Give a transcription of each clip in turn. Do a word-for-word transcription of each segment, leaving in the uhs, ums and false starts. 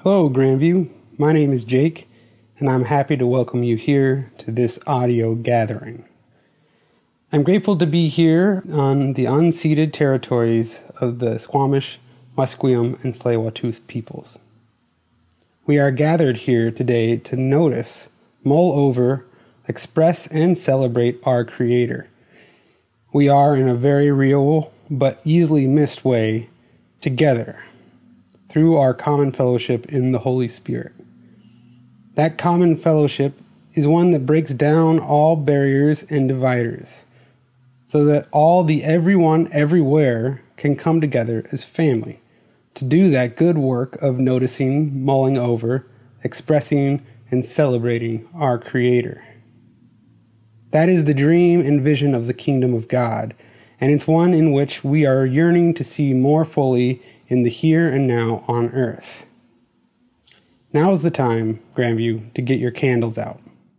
Hello, Grandview. My name is Jake, and I'm happy to welcome you here to this audio gathering. I'm grateful to be here on the unceded territories of the Squamish, Musqueam, and Tsleil-Waututh peoples. We are gathered here today to notice, mull over, express, and celebrate our Creator. We are, in a very real but easily missed way, together through our common fellowship in the Holy Spirit. That common fellowship is one that breaks down all barriers and dividers, so that all the everyone everywhere can come together as family to do that good work of noticing, mulling over, expressing, and celebrating our Creator. That is the dream and vision of the kingdom of God, and it's one in which we are yearning to see more fully in the here and now on earth. Now is the time, Grandview, to get your candles out.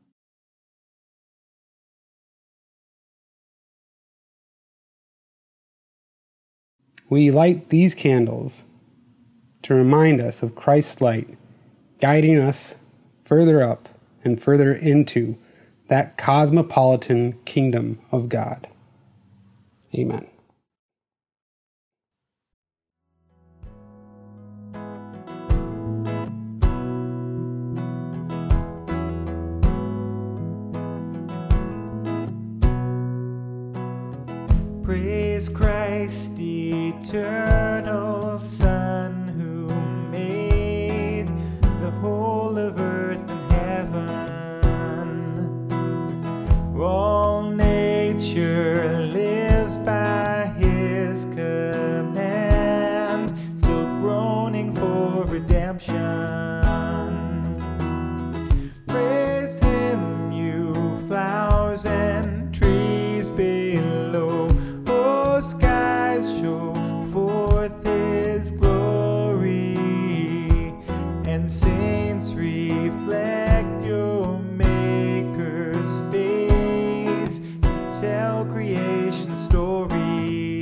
We light these candles to remind us of Christ's light, guiding us further up and further into that cosmopolitan kingdom of God. Amen. Praise Christ, eternal Son, who made the whole of earth and heaven. All nature lives by his command, still groaning for redemption. Praise him, you flowers and trees below. Skies show forth his glory, and saints reflect your Maker's face. You tell creation's story.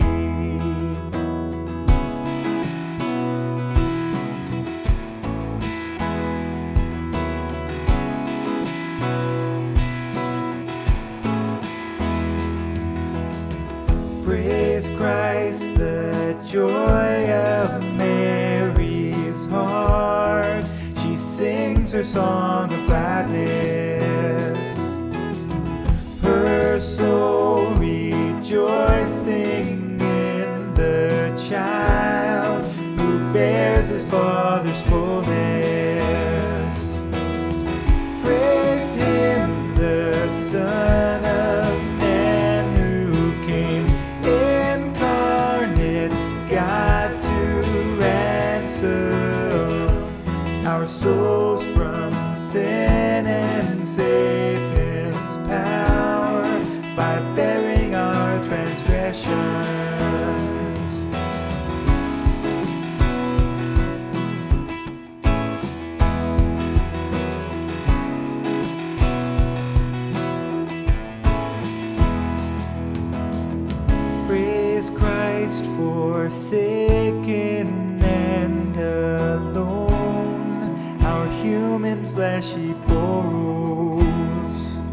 Praise Christ, the joy of Mary's heart. She sings her song of gladness, her soul rejoicing in the child who bears his Father's fullness. Praise him, the Son of Man, who came God to ransom our souls from sin and Satan's power by bearing our transgressions. Praise Christ, forsaken and alone, our human flesh he borrows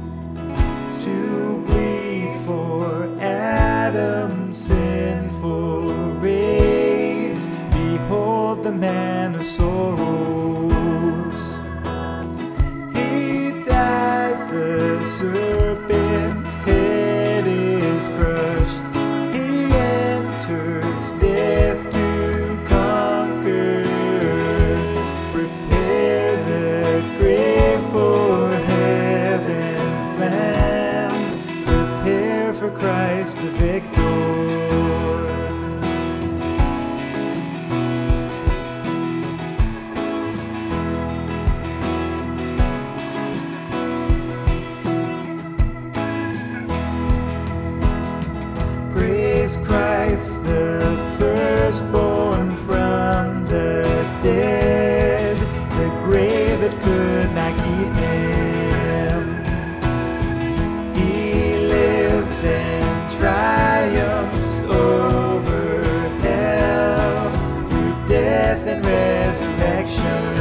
to bleed for Adam's sinful race. Behold the man of sorrows. He dies, the serpent's head is crushed. Death to conquer, prepare the grave for heaven's Lamb, prepare for Christ the victor. Praise Christ, the firstborn from the dead, the grave it could not keep him. He lives and triumphs over hell through death and resurrection.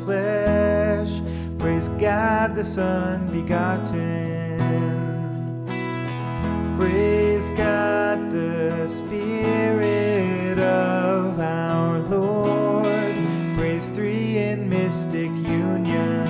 flesh. Praise God the Son begotten. Praise God the Spirit of our Lord. Praise three in mystic union.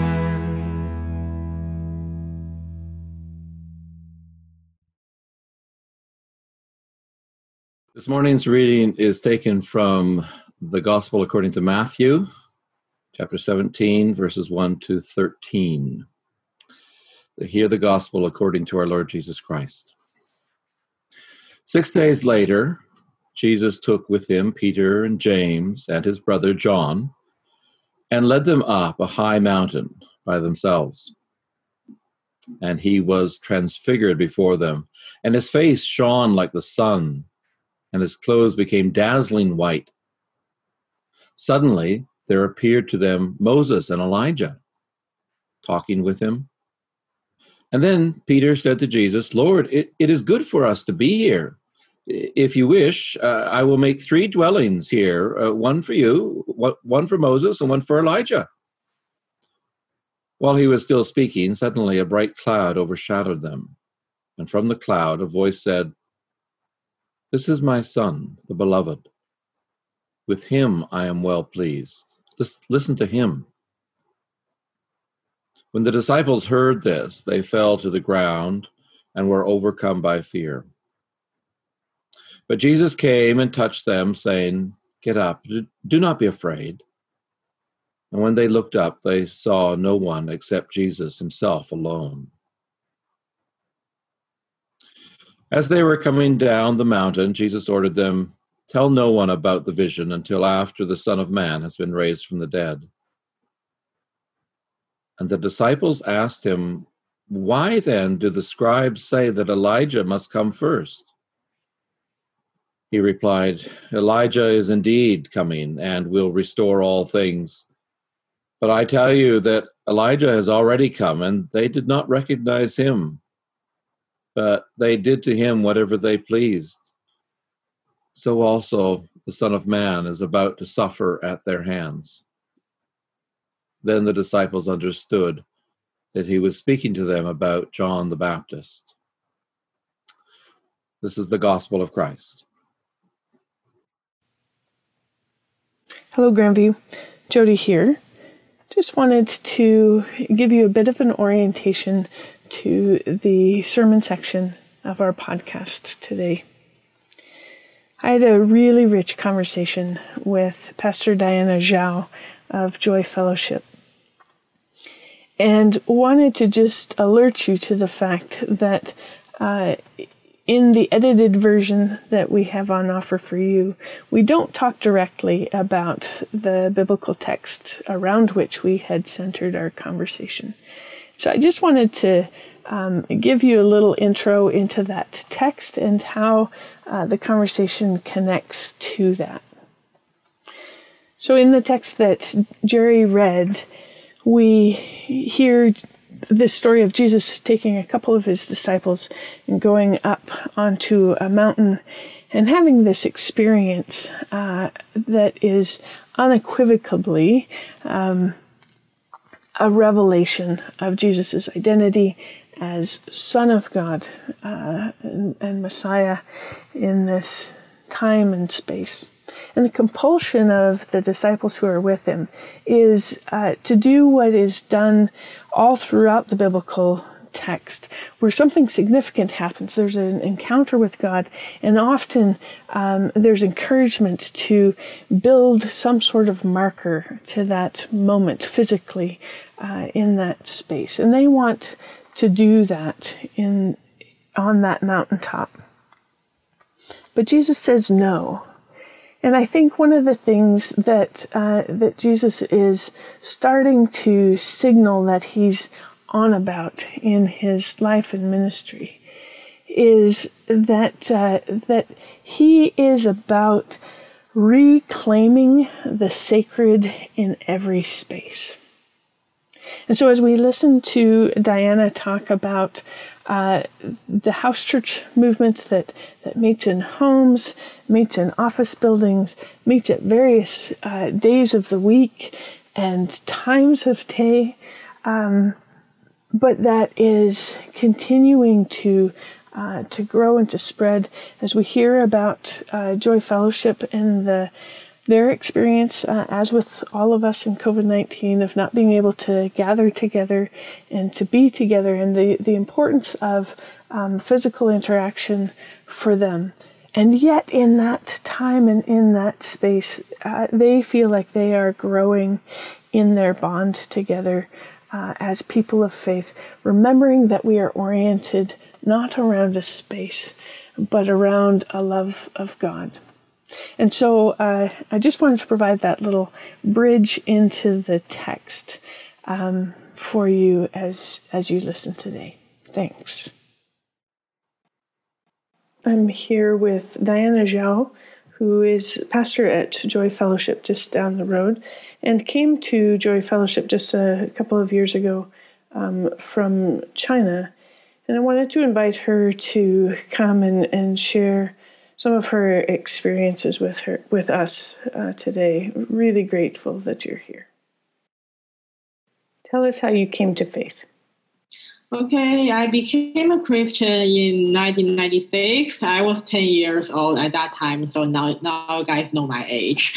This morning's reading is taken from the Gospel according to Matthew, chapter seventeen, verses one to thirteen. Hear the Gospel according to our Lord Jesus Christ. Six days later, Jesus took with him Peter and James and his brother John, and led them up a high mountain by themselves. And he was transfigured before them, and his face shone like the sun, and his clothes became dazzling white. Suddenly there appeared to them Moses and Elijah, talking with him. And then Peter said to Jesus, "Lord, it, it is good for us to be here. If you wish, uh, I will make three dwellings here, uh, one for you, one for Moses, and one for Elijah." While he was still speaking, suddenly a bright cloud overshadowed them. And from the cloud a voice said, "This is my Son, the Beloved. With him I am well pleased. Listen to him." When the disciples heard this, they fell to the ground and were overcome by fear. But Jesus came and touched them, saying, "Get up, do not be afraid." And when they looked up, they saw no one except Jesus himself alone. As they were coming down the mountain, Jesus ordered them, "Tell no one about the vision until after the Son of Man has been raised from the dead." And the disciples asked him, "Why then do the scribes say that Elijah must come first?" He replied, "Elijah is indeed coming and will restore all things. But I tell you that Elijah has already come, and they did not recognize him. But they did to him whatever they pleased. So also the Son of Man is about to suffer at their hands." Then the disciples understood that he was speaking to them about John the Baptist. This is the gospel of Christ. Hello, Grandview. Jody here. Just wanted to give you a bit of an orientation to the sermon section of our podcast today. I had a really rich conversation with Pastor Diana Zhao of Joy Fellowship, and wanted to just alert you to the fact that uh, in the edited version that we have on offer for you, we don't talk directly about the biblical text around which we had centered our conversation. So I just wanted to um, give you a little intro into that text and how uh, the conversation connects to that. So in the text that Jerry read, we hear this story of Jesus taking a couple of his disciples and going up onto a mountain and having this experience uh, that is unequivocally um, a revelation of Jesus' identity as Son of God uh, and, and Messiah in this time and space. And the compulsion of the disciples who are with him is uh, to do what is done all throughout the biblical text, where something significant happens. There's an encounter with God, and often um, there's encouragement to build some sort of marker to that moment physically uh, in that space. And they want to do that in on that mountaintop. But Jesus says no. And I think one of the things that uh, that Jesus is starting to signal that he's on about in his life and ministry is that uh, that he is about reclaiming the sacred in every space. And so as we listen to Diana talk about uh, the house church movement that, that meets in homes, meets in office buildings, meets at various uh, days of the week, and times of day, um, but that is continuing to uh, to grow and to spread as we hear about uh, Joy Fellowship and the their experience, uh, as with all of us in COVID nineteen, of not being able to gather together and to be together, and the, the importance of um, physical interaction for them. And yet in that time and in that space, uh, they feel like they are growing in their bond together uh, as people of faith, remembering that we are oriented not around a space, but around a love of God. And so uh, I just wanted to provide that little bridge into the text um, for you as as you listen today. Thanks. I'm here with Diana Zhao, who is pastor at Joy Fellowship just down the road, and came to Joy Fellowship just a couple of years ago um, from China. And I wanted to invite her to come and, and share some of her experiences with her, with us uh, today. Really grateful that you're here. Tell us how you came to faith. Okay, I became a Christian in nineteen ninety-six. I was ten years old at that time, so now now you guys know my age.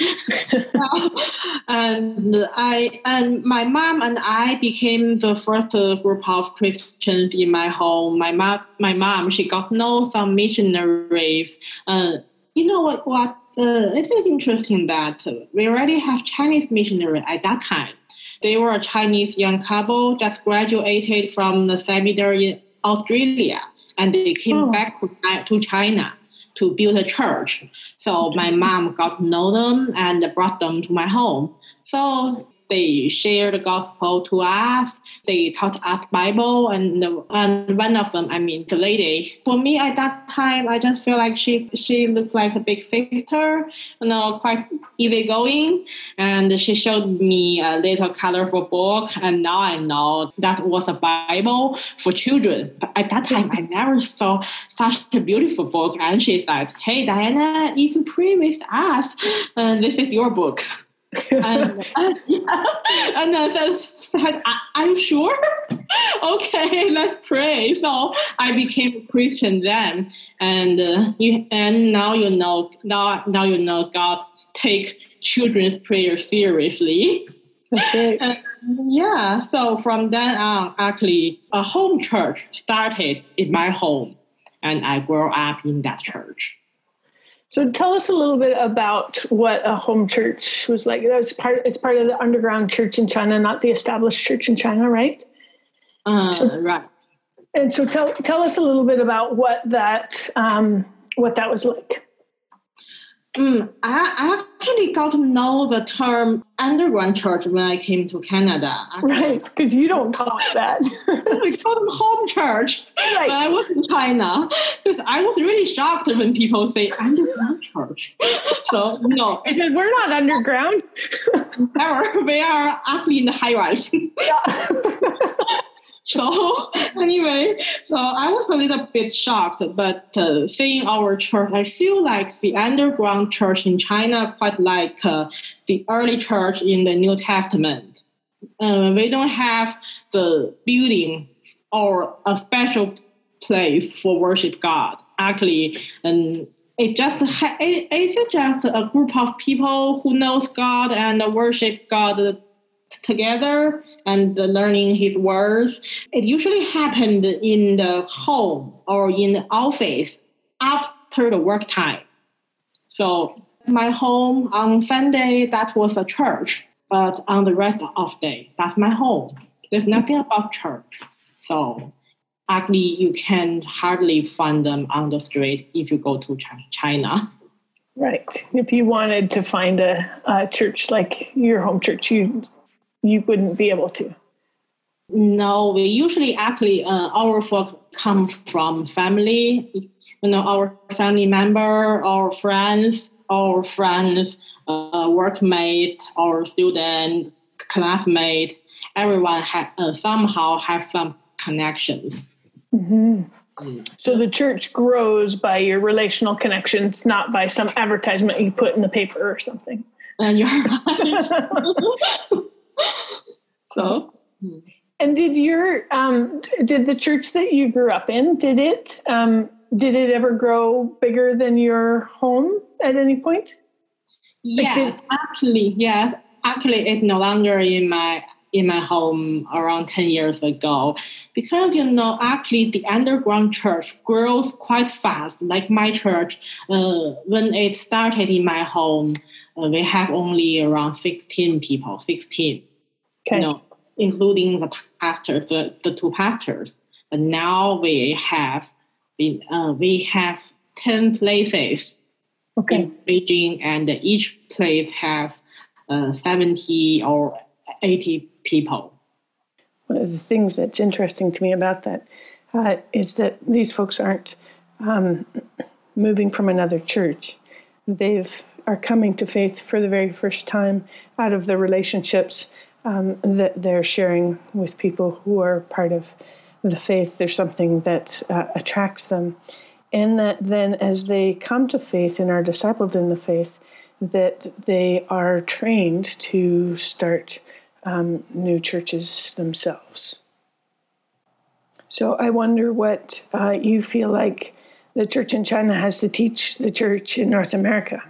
and I and my mom and I became the first group of Christians in my home. My mom, my mom, she got to know some missionaries. Uh, you know what? What? Uh, it is interesting that we already have Chinese missionaries at that time. They were a Chinese young couple that graduated from the seminary in Australia, and they came oh. back to China to build a church. So my mom got to know them and brought them to my home. So they shared the gospel to us. They taught us Bible, and, and one of them, I mean, the lady. For me, at that time, I just feel like she she looked like a big sister, you know, quite easygoing. And she showed me a little colorful book, and now I know that was a Bible for children. But at that time, I never saw such a beautiful book. And she said, "Hey, Diana, if you pray with us, uh, this is your book." and, uh, yeah. and I said, "Are you sure?" Okay, let's pray. So I became a Christian then, and uh, you, and now you know now now you know God take children's prayer seriously. Okay. And, yeah. So from then on, actually, a home church started in my home, and I grew up in that church. So tell us a little bit about what a home church was like. That was part. It's part of the underground church in China, not the established church in China, right? Uh, so, right. And so tell tell us a little bit about what that um, what that was like. Mm, I, I actually got to know the term underground church when I came to Canada. Actually. Right, because you don't call it that. We call them home church right. when I was in China, because I was really shocked when people say underground church. So, no. Because we're not underground. Never. We are actually in the high rise. Yeah. So anyway, so I was a little bit shocked, but uh, seeing our church, I feel like the underground church in China quite like uh, the early church in the New Testament. Uh, we don't have the building or a special place for worship God. Actually, um, it just ha- it, it's just a group of people who knows God and worship God together and learning his words. It usually happened in the home or in the office after the work time. So my home on Sunday, that was a church, but on the rest of the day, that's my home. There's nothing about church. So actually you can hardly find them on the street if you go to China. Right. If you wanted to find a, a church like your home church, you you wouldn't be able to. No, we usually actually, uh, our folk come from family, you know, our family member, our friends, our friends, uh, workmate, our student, classmate, everyone ha- uh, somehow have some connections. Mm-hmm. Mm. So the church grows by your relational connections, not by some advertisement you put in the paper or something. And you're right. So. And did your um, did the church that you grew up in, did it um, did it ever grow bigger than your home at any point? Yes, Like did, actually, yes. Actually, it's no longer in my in my home around ten years ago, because you know, actually, the underground church grows quite fast. Like my church, uh, when it started in my home, uh, we have only around sixteen people, sixteen. Okay. You know, including the pastor, the, the two pastors. But now we have been, uh, we have ten places okay. in Beijing, and each place has uh, seventy or eighty people. One of the things that's interesting to me about that uh, is that these folks aren't um, moving from another church. They've are coming to faith for the very first time out of the relationships um, that they're sharing with people who are part of the faith. There's something that uh, attracts them. And that then as they come to faith and are discipled in the faith, that they are trained to start um, new churches themselves. So I wonder what uh, you feel like the church in China has to teach the church in North America.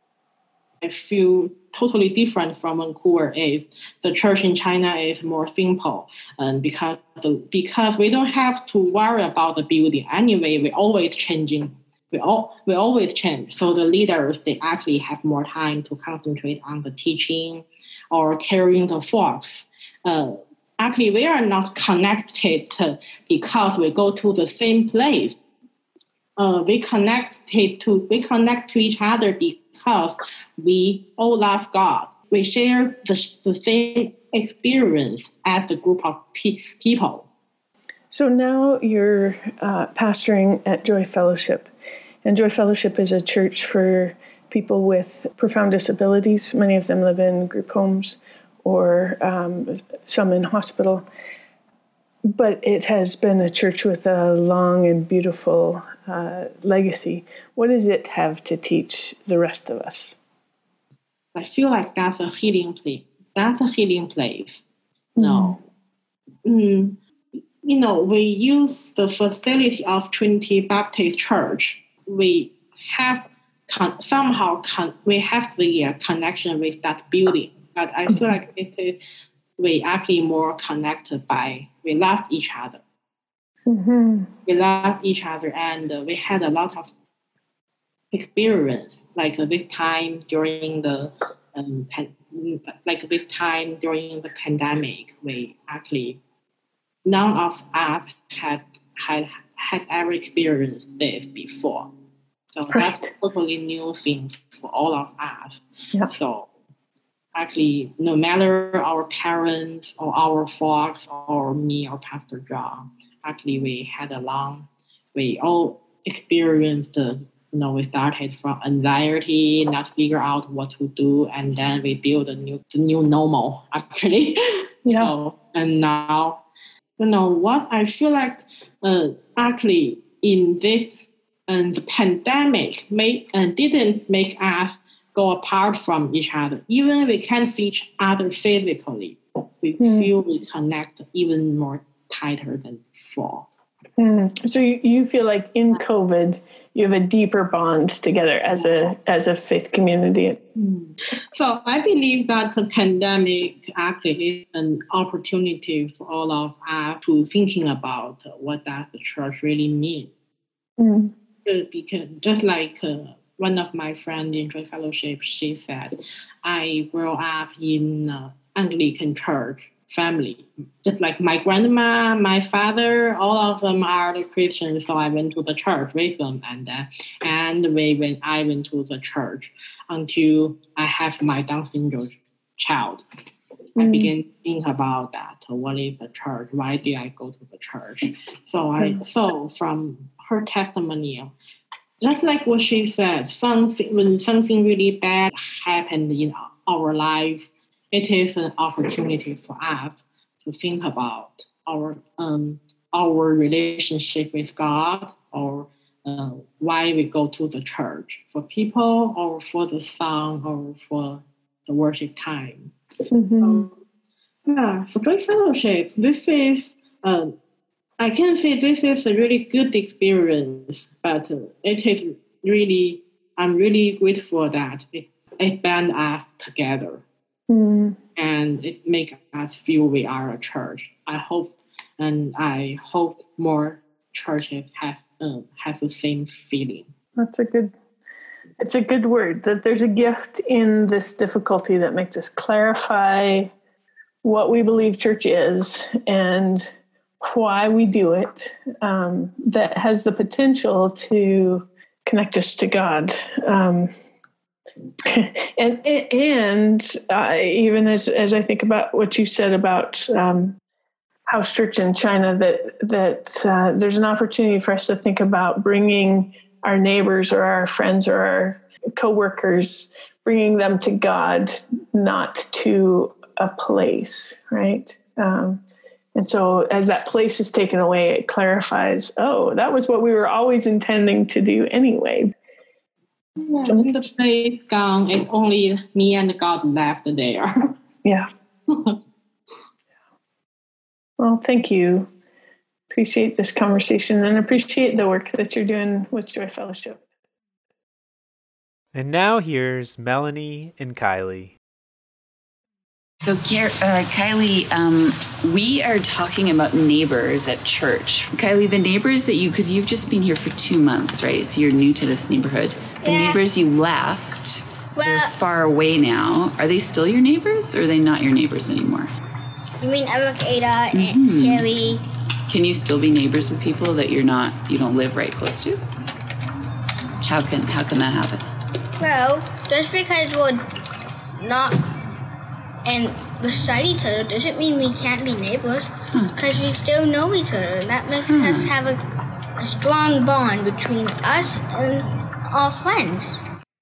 I feel totally different from Vancouver is. The church in China is more simple, and um, because the, because we don't have to worry about the building anyway. We're always changing. We all we always change. So the leaders, they actually have more time to concentrate on the teaching or carrying the flocks. Uh, actually, we are not connected because we go to the same place. Uh, we connected to we connect to each other because we all love God. We share the, the same experience as a group of pe- people. So now you're uh, pastoring at Joy Fellowship. And Joy Fellowship is a church for people with profound disabilities. Many of them live in group homes or um, some in hospital. But it has been a church with a long and beautiful uh, legacy. What does it have to teach the rest of us? I feel like that's a healing place. That's a healing place. Mm. No. Mm, you know, we use the facility of Trinity Baptist Church. We have con- somehow con- we have the uh, connection with that building, but I feel like it is, we actually more connected by we love each other. Mm-hmm. We love each other, and uh, we had a lot of experience. Like uh, this time during the um, pan- like this time during the pandemic, we actually none of us had had had ever experienced this before. So Right. that's a totally new thing for all of us. Yeah. So actually, no matter our parents or our folks or me or Pastor John, actually we had a long, we all experienced, uh, you know, we started from anxiety, not figure out what to do, and then we build a new, the new normal, actually. Yeah. So, and now, you know, what I feel like uh, actually in this, and the pandemic made, uh, didn't make us go apart from each other. Even we can't see each other physically, we mm. feel we connect even more tighter than before. Mm. So you, you feel like in COVID, you have a deeper bond together as a as a faith community. Mm. So I believe that the pandemic actually is an opportunity for all of us to thinking about what does the church really mean. Mm. Because just like uh, one of my friends in Joy Fellowship, she said, I grew up in uh, Anglican church family. Just like my grandma, my father, all of them are the Christians, so I went to the church with them, and uh, and we when I went to the church until I have my Down syndrome child. Mm. I began to think about that. What is the church? Why did I go to the church? So I so from her testimony, just like what she said, something when something really bad happened in our life, it is an opportunity for us to think about our um our relationship with God, or uh, why we go to the church, for people or for the song or for the worship time. Mm-hmm. So Yeah, for Great Fellowship, this is, uh, I can say this is a really good experience, but uh, it is really, I'm really grateful that it, it band us together. Mm. And it makes us feel we are a church. I hope, and I hope more churches have uh, have the same feeling. That's a good, it's a good word, that there's a gift in this difficulty that makes us clarify what we believe church is and why we do it, um, that has the potential to connect us to God. Um, and and uh, even as, as I think about what you said about um, House Church in China, that, that uh, there's an opportunity for us to think about bringing our neighbors or our friends or our coworkers, bringing them to God, not to a place, right? Um, and so as that place is taken away, it clarifies, oh, that was what we were always intending to do anyway. Yeah, So- when the place gone, it's only me and God left there. Yeah. Well, thank you. Appreciate this conversation and appreciate the work that you're doing with Joy Fellowship. And now here's Melanie and Kylie. So, uh, Kylie, um, we are talking about neighbors at church. Kylie, the neighbors that you, because you've just been here for two months, right? So you're new to this neighborhood. The Yeah. neighbors you left, Well- they're far away now. Are they still your neighbors, or are they not your neighbors anymore? You mean Emma, Ada, Mhm. and Harry? Can you still be neighbors with people that you're not, you don't live right close to? How can how can that happen? Well, just because we're not and beside each other doesn't mean we can't be neighbors. Because we still know each other. That makes us have a, a strong bond between us and our friends.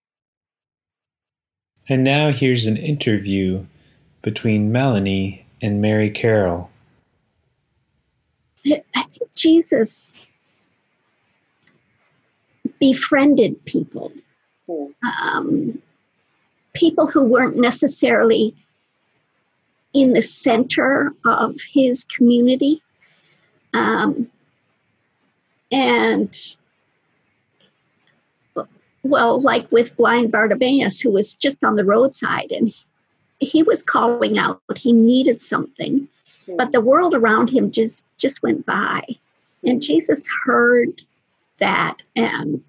And now here's an interview between Melanie and Mary Carroll. I think Jesus befriended people, um, people who weren't necessarily in the center of his community. Um, and, well, like with blind Bartimaeus, who was just on the roadside, and he, he was calling out, he needed something, but the world around him just, just went by. And Jesus heard that and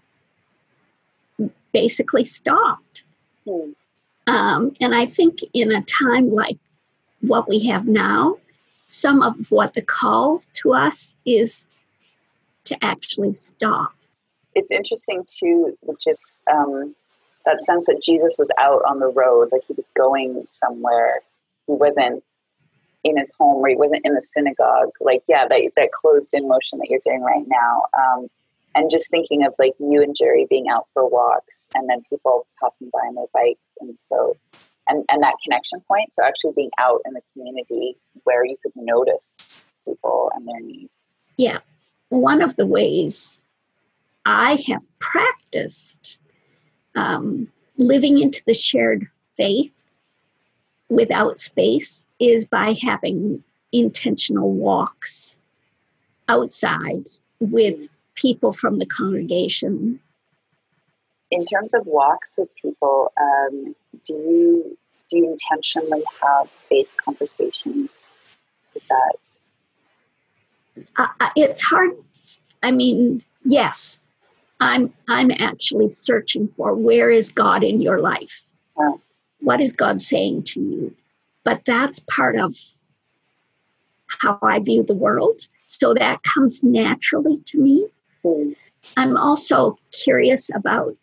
basically stopped. Um, and I think in a time like what we have now, some of what the call to us is to actually stop. It's interesting too, just um, that sense that Jesus was out on the road, like he was going somewhere. He wasn't in his home, or he wasn't in the synagogue. Like, yeah, that that closed in motion that you're doing right now. Um, and just thinking of like you and Jerry being out for walks, and then people passing by on their bikes, and so. And, and that connection point, so actually being out in the community where you could notice people and their needs. Yeah. One of the ways I have practiced um, living into the shared faith without space is by having intentional walks outside with people from the congregation. In terms of walks with people, um, do you do you intentionally have faith conversations? Is that Uh, it's hard. I mean, yes, I'm I'm actually searching for where is God in your life? Oh. What is God saying to you? But that's part of how I view the world. So that comes naturally to me. Mm. I'm also curious about,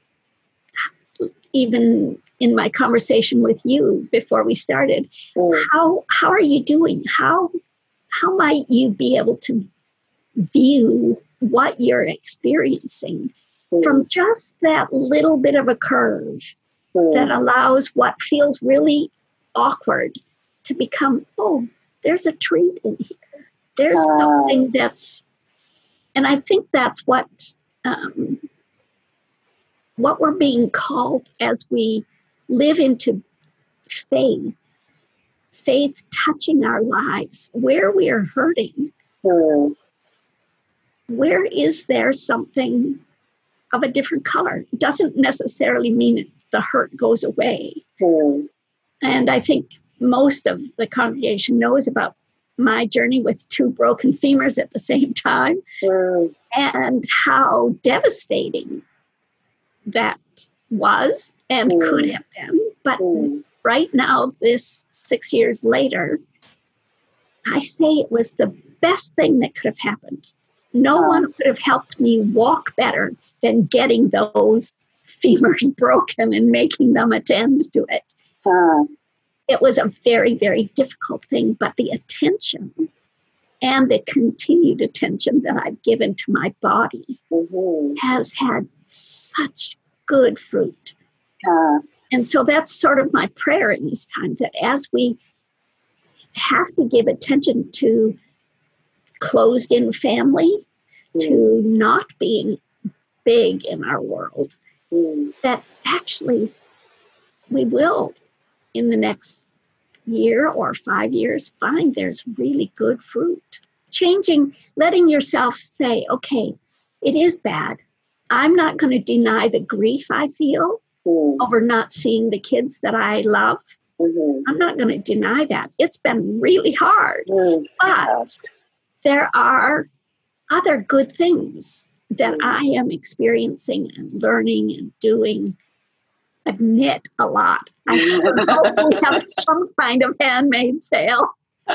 even in my conversation with you before we started, Mm. how how are you doing? How how might you be able to view what you're experiencing Mm. from just that little bit of a curve Mm. that allows what feels really awkward to become, oh, there's a treat in here. There's Ah. something that's, and I think that's what um, what we're being called as we live into faith faith touching our lives, where we are hurting, mm. where is there something of a different color? It doesn't necessarily mean the hurt goes away. Mm. And I think most of the congregation knows about my journey with two broken femurs at the same time, mm. and how devastating that was and mm. could have been. But mm. right now, this six years later, I say it was the best thing that could have happened. No oh. one could have helped me walk better than getting those femurs broken and making them attend to it. Oh. It was a very, very difficult thing, but the attention and the continued attention that I've given to my body mm-hmm. has had such good fruit. Uh, and so that's sort of my prayer in this time, that as we have to give attention to closed-in family, mm. to not being big in our world, mm. that actually we will, in the next year or five years, find there's really good fruit. Changing, letting yourself say, okay, it is bad. I'm not going to deny the grief I feel mm. over not seeing the kids that I love. Mm-hmm. I'm not going to deny that. It's been really hard. Mm. But yes. there are other good things that mm. I am experiencing and learning and doing. I've knit a lot. I hope we have some kind of handmade sale.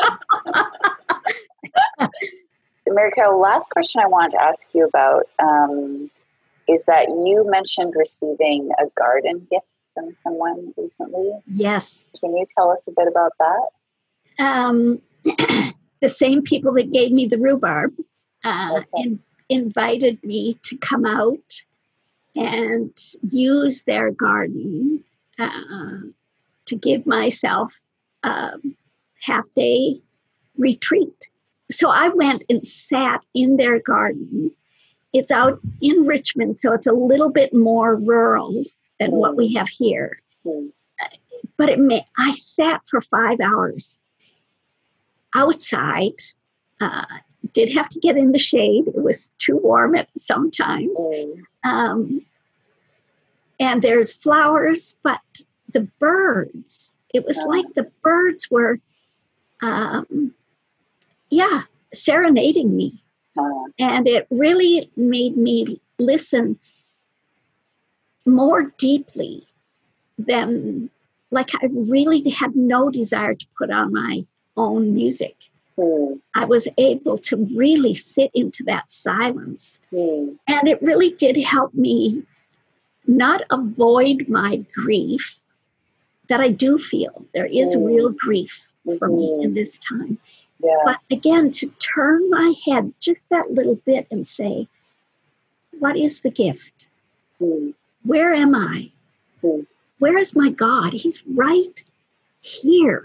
Mary Carol, last question I wanted to ask you about um, is that you mentioned receiving a garden gift from someone recently. Yes. Can you tell us a bit about that? Um, the same people that gave me the rhubarb uh, okay. in, invited me to come out and use their garden uh, to give myself a half-day retreat. So I went and sat in their garden. It's out in Richmond, so it's a little bit more rural than mm. what we have here. Mm. But it may, I sat for five hours outside. Uh, did have to get in the shade. It was too warm at some times. Mm. Um, and there's flowers, but the birds, it was oh. like the birds were, um, yeah, serenading me. Oh. And it really made me listen more deeply than, like I really had no desire to put on my own music. Mm. I was able to really sit into that silence. Mm. And it really did help me not avoid my grief that I do feel. There is mm. real grief for mm-hmm. me in this time. Yeah. But again, to turn my head just that little bit and say, what is the gift? Mm. Where am I? Mm. Where is my God? He's right here.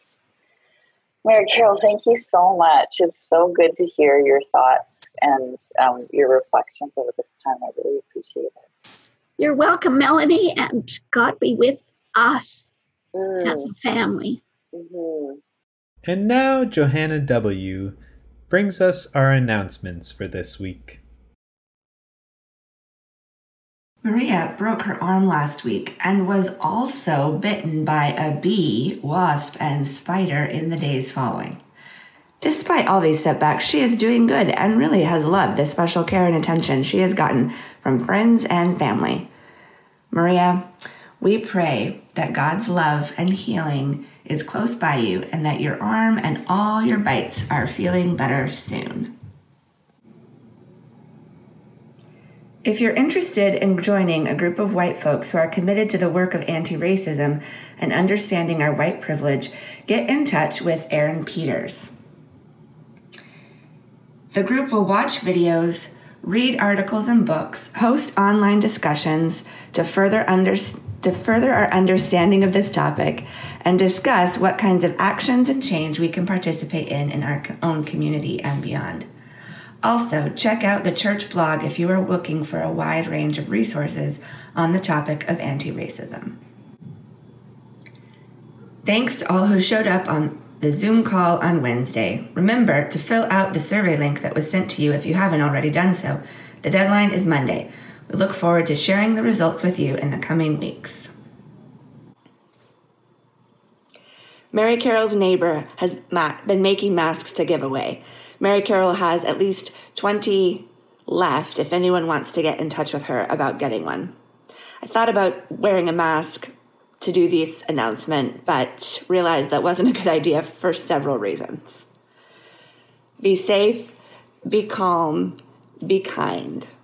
Mary Carol, thank you so much. It's so good to hear your thoughts and um, your reflections over this time. I really appreciate it. You're welcome, Melanie, and God be with us mm. as a family. Mm-hmm. And now Johanna W. brings us our announcements for this week. Maria broke her arm last week and was also bitten by a bee, wasp, and spider in the days following. Despite all these setbacks, she is doing good and really has loved the special care and attention she has gotten from friends and family. Maria, we pray that God's love and healing is close by you and that your arm and all your bites are feeling better soon. If you're interested in joining a group of white folks who are committed to the work of anti-racism and understanding our white privilege, get in touch with Erin Peters. The group will watch videos, read articles and books, host online discussions to further under, to further our understanding of this topic, and discuss what kinds of actions and change we can participate in in our own community and beyond. Also, check out the church blog if you are looking for a wide range of resources on the topic of anti-racism. Thanks to all who showed up on the Zoom call on Wednesday. Remember to fill out the survey link that was sent to you if you haven't already done so. The deadline is Monday. We look forward to sharing the results with you in the coming weeks. Mary Carol's neighbor has ma- been making masks to give away. Mary Carol has at least twenty left if anyone wants to get in touch with her about getting one. I thought about wearing a mask to do this announcement, but realized that wasn't a good idea for several reasons. Be safe, be calm, be kind.